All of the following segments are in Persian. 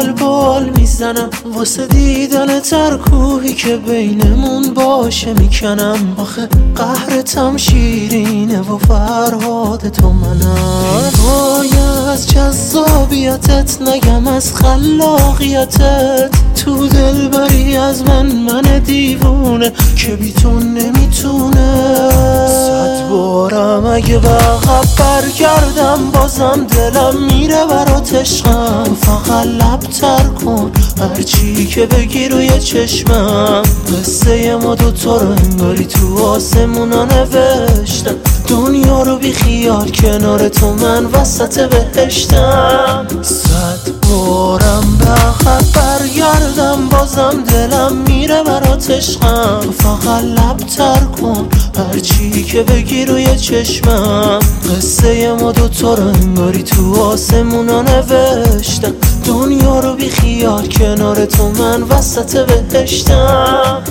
بال میزنم واسه دیدن ترکوهی که بینمون باشه میکنم. آخه قهرتم شیرینه و فرهاد تو منم. از جذابیتت نگم از خلاقیتت، تو دل بری از من دیوونه که بی تو نمیتونه. 100 بارم اگه به عقب برگردم بازم دلم میره برات عشقم. فقط لب تر کن هرچی که بگی روی چشمم. قصه ما دوتا رو انگاری تو آسمونا نوشتم. دنیا رو بی خیال کنار تو من وسط بهشتم. 100 بارم به عقب برگردم بازم دلم میره برات عشقم. فقط لب تر کن هرچی که بگی روی چشمم. قصه ما دوتا رو انگاری تو آسمونا نوشتم. دنیا رو بی خیال کنار تو من وسط بهشتم.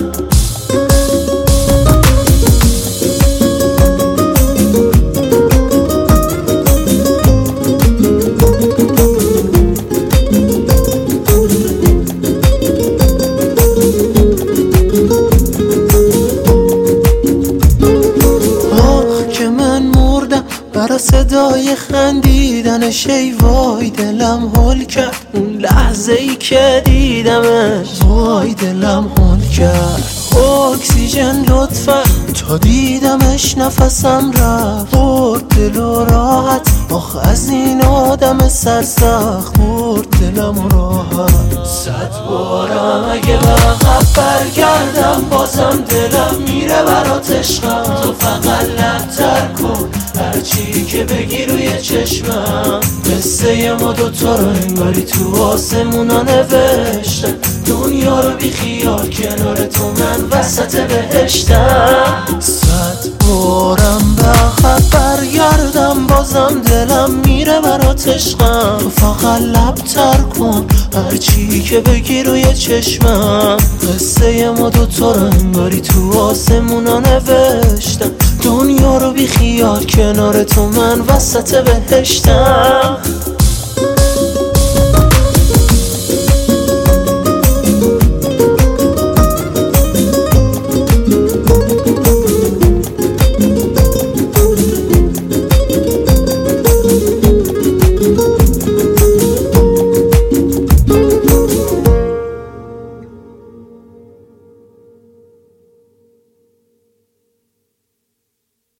برا صدای خندیدنش ای وای دلم هول کرد. اون لحظه ای که دیدمش وای دلم هول کرد. اکسیژن لطفا تا دیدمش نفسم رفت. برد دل و راحت آخ از این آدم سرسخت برد دلم راحت. 100 بارم اگه به عقب برگردم بازم دلم میره برات عشقم. تو فقط لب تر کن هرچی که بگی روی چشمم. قصه ما دوتا رو انگاری تو آسمونا نوشتم. دنیا رو بی خیال کنار تو من وسط بهشتم. 100 بارم به عقب برگردم بازم دلم میره برات عشقم. تو فقط لب تر کن هرچی که بگی روی چشمم. قصه ما دوتا رو انگاری تو آسمونا نوشتم. دنیا رو بی خیال کنار تو من وسط بهشتم.